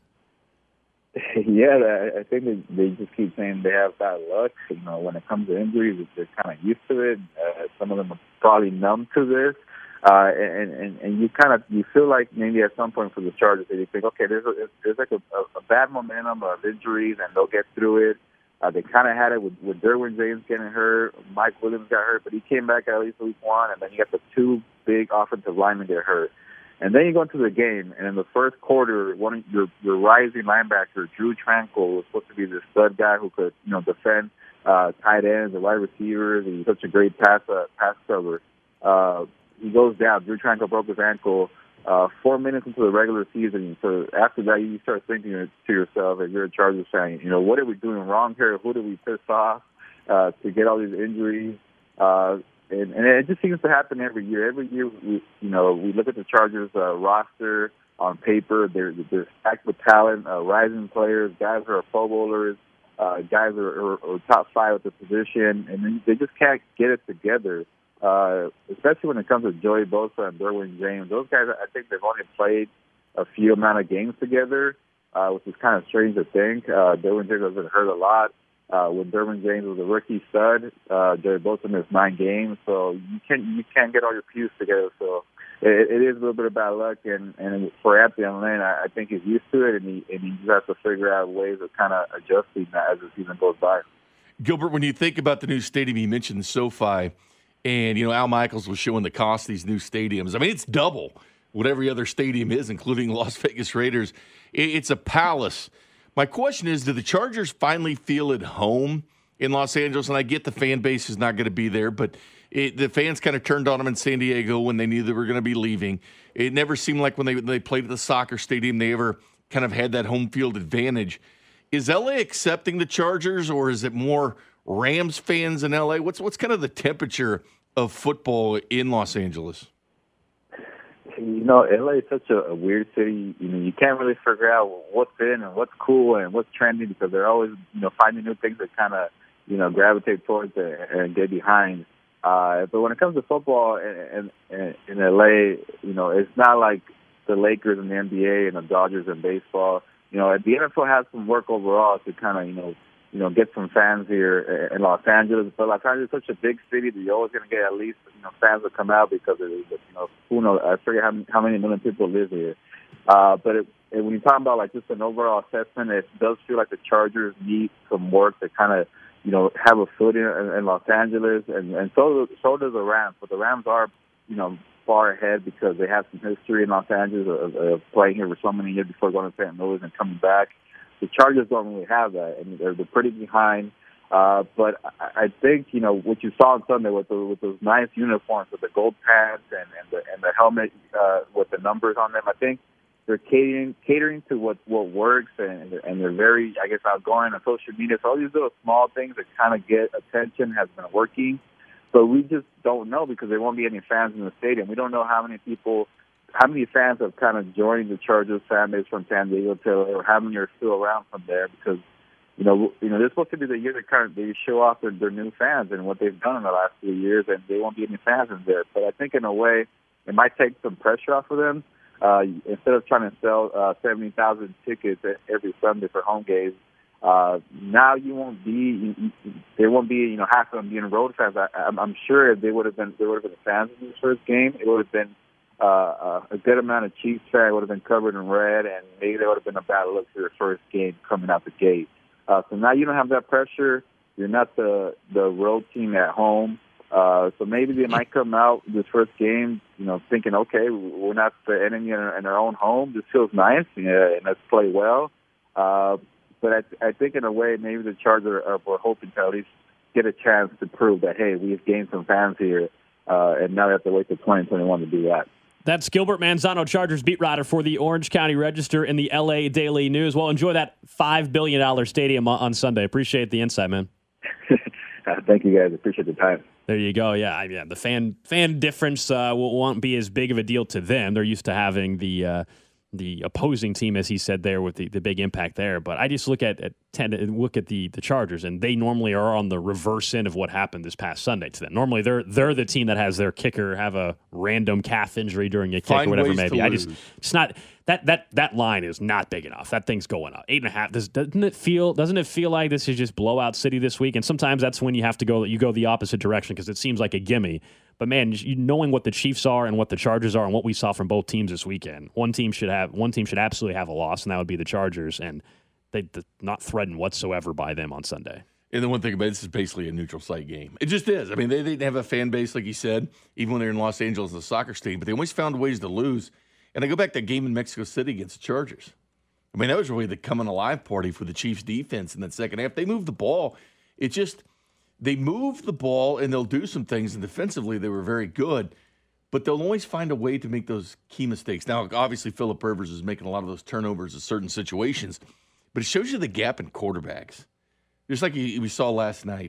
Yeah, I think they just keep saying they have bad luck. When it comes to injuries, they're kind of used to it. Some of them are probably numb to this, and you feel like maybe at some point for the Chargers, they think, okay, there's like a bad momentum of injuries, and they'll get through it. They kind of had it with Derwin James getting hurt. Mike Williams got hurt, but he came back at least week 1, and then you got the 2 big offensive linemen get hurt. And then you go into the game, and in the first quarter, one of your rising linebacker, Drew Tranquill, was supposed to be the stud guy who could, defend tight ends and wide receivers. He's such a great pass cover. He goes down. Drew Tranquill broke his ankle 4 minutes into the regular season. So after that, you start thinking to yourself, if you're a Chargers fan, what are we doing wrong here? Who did we piss off? to get all these injuries. And it just seems to happen every year. Every year, we look at the Chargers roster on paper. They're stacked with talent, rising players, guys who are Pro Bowlers, guys who are top 5 at the position, and then they just can't get it together. Especially when it comes to Joey Bosa and Derwin James. Those guys, I think they've only played a few amount of games together, which is kind of strange to think. Derwin James has been hurt a lot. When Derwin James was a rookie stud, Joey Bosa missed 9 games, so you can't get all your pews together. So it is a little bit of bad luck, and for Anthony Lynn, I think he's used to it, and he just has to figure out ways of kind of adjusting as the season goes by. Gilbert, when you think about the new stadium, you mentioned SoFi, and Al Michaels was showing the cost of these new stadiums. I mean, it's double what every other stadium is, including Las Vegas Raiders. It's a palace. My question is, do the Chargers finally feel at home in Los Angeles? And I get the fan base is not going to be there, but the fans kind of turned on them in San Diego when they knew they were going to be leaving. It never seemed like when they played at the soccer stadium, they ever kind of had that home field advantage. Is LA accepting the Chargers, or is it more Rams fans in LA? What's kind of the temperature of football in Los Angeles? LA is such a weird city. You can't really figure out what's in and what's cool and what's trendy, because they're always, finding new things that kind of, gravitate towards it and get behind. But when it comes to football in LA, it's not like the Lakers in the NBA and the Dodgers in baseball. The NFL has some work overall to kind of, get some fans here in Los Angeles. But Los Angeles is such a big city that you're always going to get at least, fans that come out because of it. Who knows? I forget how many million people live here. But when you talk about just an overall assessment, it does feel like the Chargers need some work to kind of, have a foot in Los Angeles, and so does the Rams. But the Rams are, far ahead because they have some history in Los Angeles of playing here for so many years before going to St. Louis and coming back. The Chargers don't really have that, and they're pretty behind. But I think what you saw on Sunday with those nice uniforms, with the gold pants and the helmet with the numbers on them, I think they're catering to what works, and they're very, I guess, outgoing on social media. So all these little small things that kind of get attention has been working. But we just don't know because there won't be any fans in the stadium. We don't know how many fans have kind of joined the Chargers fan base from San Diego or how many are still around from there, because they're supposed to be the year that they show off their new fans and what they've done in the last few years, and there won't be any fans in there. But I think in a way it might take some pressure off of them. Instead of trying to sell 70,000 tickets every Sunday for home games, now there won't be half of them being road fans. I'm sure if they would have been fans in this first game, it would have been a good amount of Chiefs fans would have been covered in red, and maybe there would have been a bad look for their first game coming out the gate. So now you don't have that pressure. You're not the road team at home. So maybe they might come out this first game, thinking, okay, we're not the enemy in our own home. This feels nice, and let's play well. But I think in a way, maybe the Chargers were hoping to at least get a chance to prove that, hey, we've gained some fans here, and now they have to wait till 2021 to do that. That's Gilbert Manzano, Chargers beat writer for the Orange County Register and the LA Daily News. Well, enjoy that $5 billion stadium on Sunday. Appreciate the insight, man. Thank you, guys. Appreciate the time. There you go. Yeah. The fan difference won't be as big of a deal to them. They're used to having the opposing team, as he said there, with the big impact there. But I just look at the Chargers, and they normally are on the reverse end of what happened this past Sunday to them. Normally, they're the team that has their kicker have a random calf injury during a kick or whatever it may be. It's not that line is not big enough. That thing's going up 8.5. Doesn't it feel like this is just blowout city this week? And sometimes that's when you have to go the opposite direction because it seems like a gimme. But man, knowing what the Chiefs are and what the Chargers are and what we saw from both teams this weekend, one team should absolutely have a loss, and that would be the Chargers, and they're not threatened whatsoever by them on Sunday. And the one thing about it, this is basically a neutral site game. It just is. I mean, they didn't have a fan base, like you said, even when they're in Los Angeles, the soccer stadium, but they always found ways to lose. And I go back to that game in Mexico City against the Chargers. I mean, that was really the coming alive party for the Chiefs defense in that second half. They moved the ball. They move the ball, and they'll do some things, and defensively they were very good, but they'll always find a way to make those key mistakes. Now, obviously, Phillip Rivers is making a lot of those turnovers in certain situations, but it shows you the gap in quarterbacks. Just like we saw last night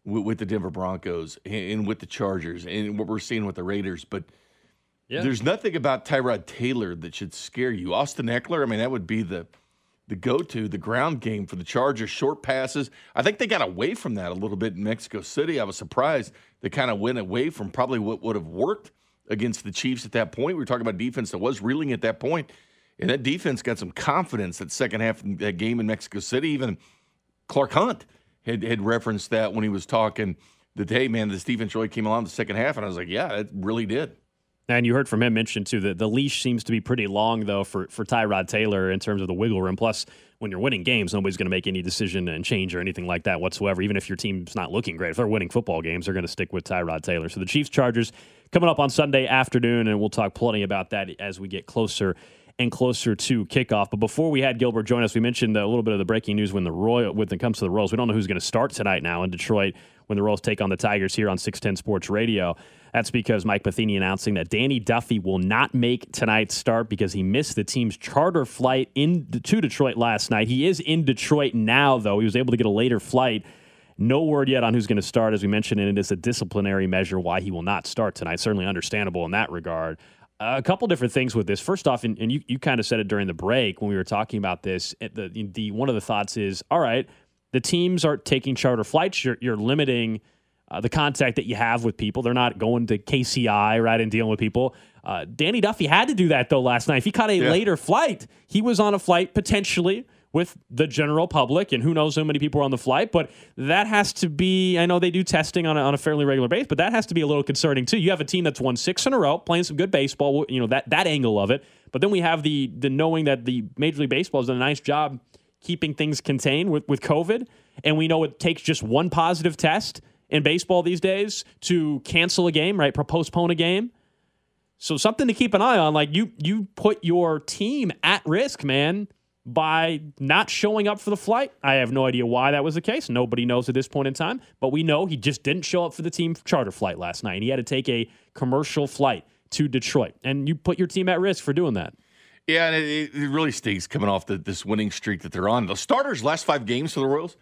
with the Denver Broncos and with the Chargers and what we're seeing with the Raiders. But there's nothing about Tyrod Taylor that should scare you. Austin Eckler, I mean, that would be the go-to, the ground game for the Chargers, short passes. I think they got away from that a little bit in Mexico City. I was surprised they kind of went away from probably what would have worked against the Chiefs at that point. We were talking about defense that was reeling at that point, and that defense got some confidence that second half of that game in Mexico City. Even Clark Hunt had referenced that when he was talking that, hey, man, this defense really came along in the second half, and I was like, yeah, it really did. And you heard from him mention, too, that the leash seems to be pretty long, though, for Tyrod Taylor in terms of the wiggle room. Plus, when you're winning games, nobody's going to make any decision and change or anything like that whatsoever, even if your team's not looking great. If they're winning football games, they're going to stick with Tyrod Taylor. So the Chiefs-Chargers coming up on Sunday afternoon, and we'll talk plenty about that as we get closer and closer to kickoff. But before we had Gilbert join us, we mentioned a little bit of the breaking news when it comes to the Royals. We don't know who's going to start tonight now in Detroit when the Royals take on the Tigers here on 610 Sports Radio. That's because Mike Matheny announcing that Danny Duffy will not make tonight's start because he missed the team's charter flight to Detroit last night. He is in Detroit now, though. He was able to get a later flight. No word yet on who's going to start, as we mentioned, and it is a disciplinary measure why he will not start tonight. Certainly understandable in that regard. A couple different things with this. First off, and you kind of said it during the break when we were talking about this, one of the thoughts is, all right, the teams are taking charter flights. You're limiting the contact that you have with people. They're not going to KCI, right, and dealing with people. Danny Duffy had to do that, though, last night. If he caught a later flight, he was on a flight potentially with the general public, and who knows how many people were on the flight, but that has to be, I know they do testing on a fairly regular basis, but that has to be a little concerning, too. You have a team that's won 6 in a row, playing some good baseball, that angle of it, but then we have the knowing that the Major League Baseball has done a nice job keeping things contained with COVID, and we know it takes just one positive test in baseball these days to cancel a game, right, postpone a game. So something to keep an eye on. Like, you put your team at risk, man, by not showing up for the flight. I have no idea why that was the case. Nobody knows at this point in time, but we know he just didn't show up for the team charter flight last night. He had to take a commercial flight to Detroit, and you put your team at risk for doing that. Yeah, and it really stinks coming off this winning streak that they're on. The starters' last 5 games for the Royals,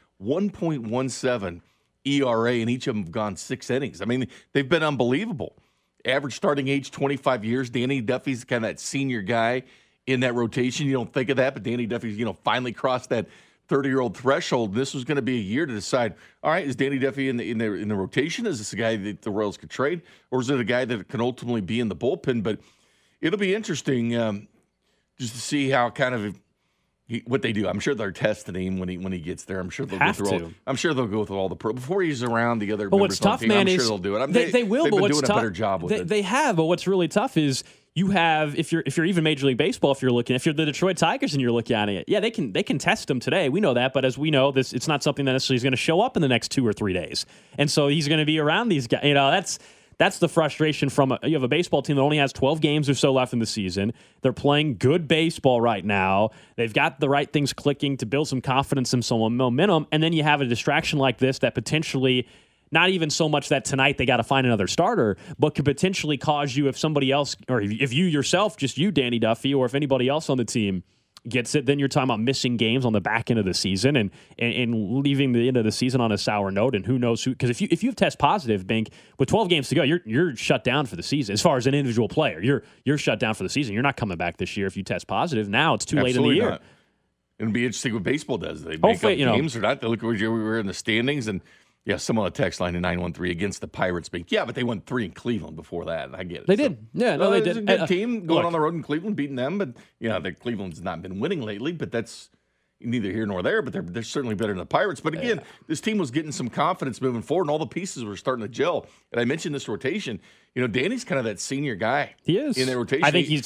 1.17 ERA, and each of them have gone 6 innings. I mean, they've been unbelievable. Average starting age, 25 years. Danny Duffy's kind of that senior guy in that rotation. You don't think of that, but Danny Duffy's, finally crossed that 30-year-old threshold. This was going to be a year to decide, all right, is Danny Duffy in the rotation? Is this a guy that the Royals could trade? Or is it a guy that can ultimately be in the bullpen? But it'll be interesting just to see how kind of what they do. I'm sure they're testing him when he gets there. I'm sure they'll go through I'm sure they'll go through all the before he's around the other members on the team. I'm sure they'll do it. They will, they've but been what's doing tough, a better job with it. They have, but what's really tough is you have, if you're even Major League Baseball, if you're the Detroit Tigers and you're looking at it, yeah, they can test him today. We know that, but as we know, it's not something that necessarily is going to show up in the next 2 or 3 days, and so he's going to be around these guys. That's the frustration from you have a baseball team that only has 12 games or so left in the season. They're playing good baseball right now. They've got the right things clicking to build some confidence and some momentum, and then you have a distraction like this that potentially, not even so much that tonight they got to find another starter, but could potentially cause you, if somebody else, or if you yourself, just you, Danny Duffy, or if anybody else on the team gets it, then you're talking about missing games on the back end of the season and leaving the end of the season on a sour note. And who knows who, because if you test positive, Bink, with 12 games to go, you're shut down for the season. As far as an individual player, you're shut down for the season. You're not coming back this year if you test positive. Now it's too late in the year. Not. It'll be interesting what baseball does. They make up games or not. They look where we were in the standings, and yeah, someone on the text line in 913 against the Pirates. Yeah, but they won 3 in Cleveland before that, and I get it. They did. Yeah, no, they did. It's a good team going on the road in Cleveland, beating them. But the Cleveland's not been winning lately. But that's neither here nor there. But they're certainly better than the Pirates. But again, this team was getting some confidence moving forward, and all the pieces were starting to gel. And I mentioned this rotation. Danny's kind of that senior guy. He is in that rotation. I think he's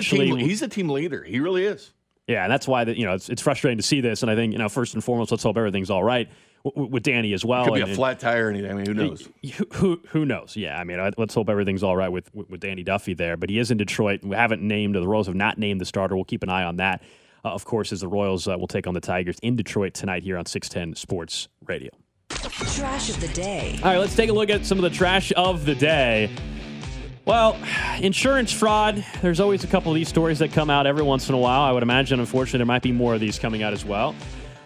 a team leader. He really is. Yeah, and that's why it's frustrating to see this. And I think first and foremost, let's hope everything's all right with Danny as well. Could be a flat tire or anything. I mean, who knows? Who knows? Yeah, I mean, let's hope everything's all right with Danny Duffy there. But he is in Detroit. We haven't named, the Royals have not named the starter. We'll keep an eye on that, of course, as the Royals will take on the Tigers in Detroit tonight here on 610 Sports Radio. Trash of the day. All right, let's take a look at some of the trash of the day. Well, insurance fraud, there's always a couple of these stories that come out every once in a while. I would imagine, unfortunately, there might be more of these coming out as well.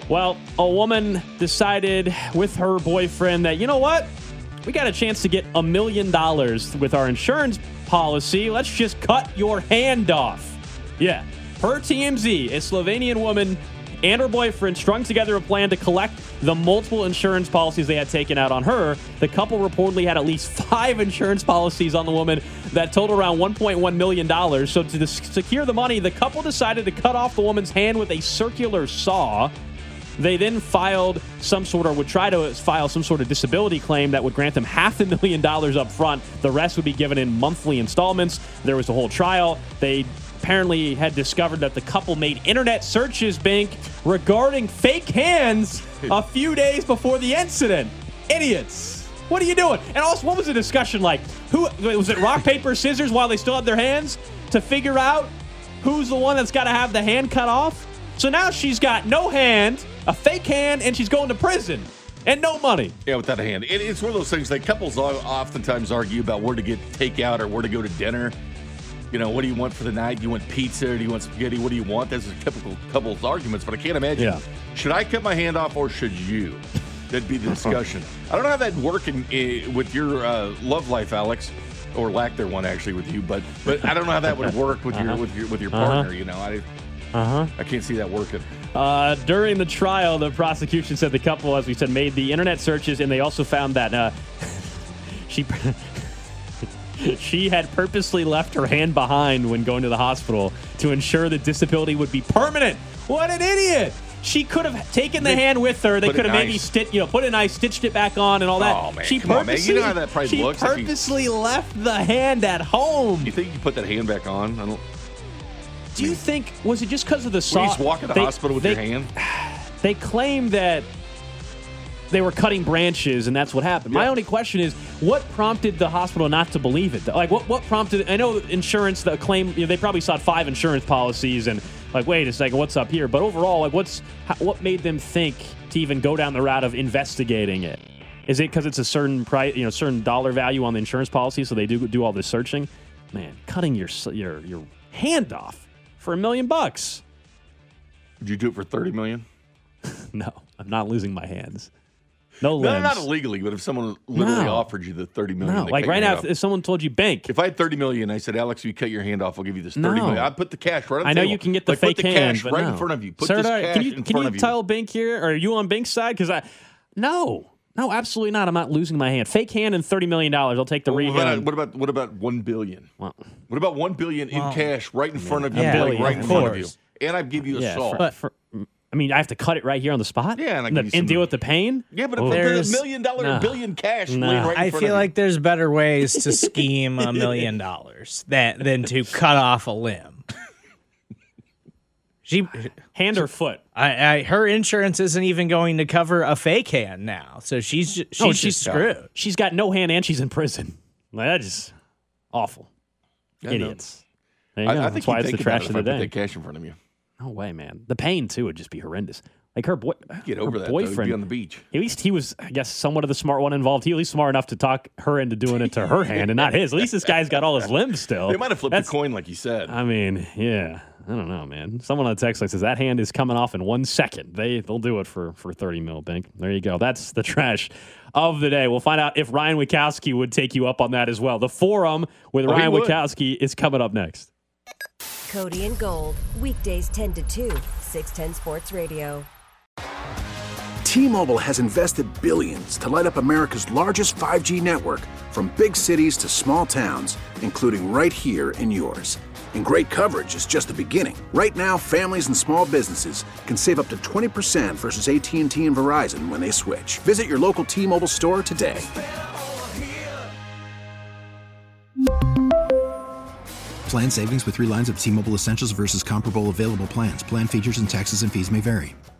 Well, a woman decided with her boyfriend that, you know what? We got a chance to get $1 million with our insurance policy. Let's just cut your hand off. Yeah. Per TMZ, a Slovenian woman and her boyfriend strung together a plan to collect the multiple insurance policies they had taken out on her. The couple reportedly had at least 5 insurance policies on the woman that totaled around $1.1 million. So to secure the money, the couple decided to cut off the woman's hand with a circular saw. They then would try to file some sort of disability claim that would grant them $500,000 up front. The rest would be given in monthly installments. There was a whole trial. They apparently had discovered that the couple made internet searches, Bink, regarding fake hands a few days before the incident. Idiots. What are you doing? And also, what was the discussion like? Was it rock, paper, scissors while they still had their hands to figure out who's the one that's got to have the hand cut off? So now she's got no hand, a fake hand, and she's going to prison. And no money. Yeah, without a hand. It's one of those things that couples oftentimes argue about where to get takeout or where to go to dinner. You know, what do you want for the night? Do you want pizza or do you want spaghetti? What do you want? Those are typical couples arguments, but I can't imagine. Yeah. Should I cut my hand off or should you? That'd be the discussion. I don't know how that'd work with your love life, Alex, or lack there one actually with you, but I don't know how that would work with your partner. You know, I can't see that working. During the trial, the prosecution said the couple, as we said, made the internet searches, and they also found that she had purposely left her hand behind when going to the hospital to ensure the disability would be permanent. What an idiot! She could have taken the hand with her. They could have maybe stitched it back on and all that. Oh, man, come on, man. You know how that probably looks. She purposely left the hand at home. You think you put that hand back on? Do you think, was it just because of the saw? Were you just walking to the hospital with your hand? They claim that they were cutting branches, and that's what happened. My only question is, what prompted the hospital not to believe it? Like, what prompted? I know insurance, the claim, they probably sought 5 insurance policies, and like, wait a second, what's up here? But overall, like, what made them think to even go down the route of investigating it? Is it because it's a certain price, certain dollar value on the insurance policy, so they do all this searching? Man, cutting your hand off for $1 million. Would you do it for $30 million? No, I'm not losing my hands. No limbs. No, not illegally, but if someone literally offered you the $30 million. No, like right now, if someone told you bank. If I had $30 million, I said, Alex, you cut your hand off, I'll give you this $30 million. I'd put the cash right on the table. I know table. You can get the fake hand, put the cash right in front of you. Put Sir, this cash in front of you. Can you tell Bank here? Or are you on Bank's side? Because No, absolutely not. I'm not losing my hand. Fake hand and $30 million. I'll take the rehab. What about $1 billion? What about $1 billion in cash right in front of you? Right in front of you. And I'd give you a saw. I have to cut it right here on the spot? Yeah, and deal with the pain? Yeah, but if there's $1 million or billion cash laying right in front of you. I feel like there's better ways to scheme $1 million than to cut off a limb. Hand or foot? Her insurance isn't even going to cover a fake hand now, so she's screwed. She's got no hand and she's in prison. That's just awful. Idiots. There you go. I think that's why it's the trash of the day. Put that cash in front of you. No way, man. The pain too would just be horrendous. Like her get over that. Boyfriend, though. He'd be on the beach. At least he was, I guess, somewhat of the smart one involved. He at least smart enough to talk her into doing it to her hand and not his. At least this guy's got all his limbs still. They might have flipped the coin, like you said. I mean, yeah. I don't know, man. Someone on the text line says that hand is coming off in 1 second. They'll do it for $30 million, Bink. There you go. That's the trash of the day. We'll find out if Ryan Wachowski would take you up on that as well. The Forum with Ryan Wachowski is coming up next. Cody and Gold, weekdays 10 to 2, 610 Sports Radio. T-Mobile has invested billions to light up America's largest 5G network, from big cities to small towns, including right here in yours. And great coverage is just the beginning. Right now, families and small businesses can save up to 20% versus AT&T and Verizon when they switch. Visit your local T-Mobile store today. Plan savings with 3 lines of T-Mobile Essentials versus comparable available plans. Plan features and taxes and fees may vary.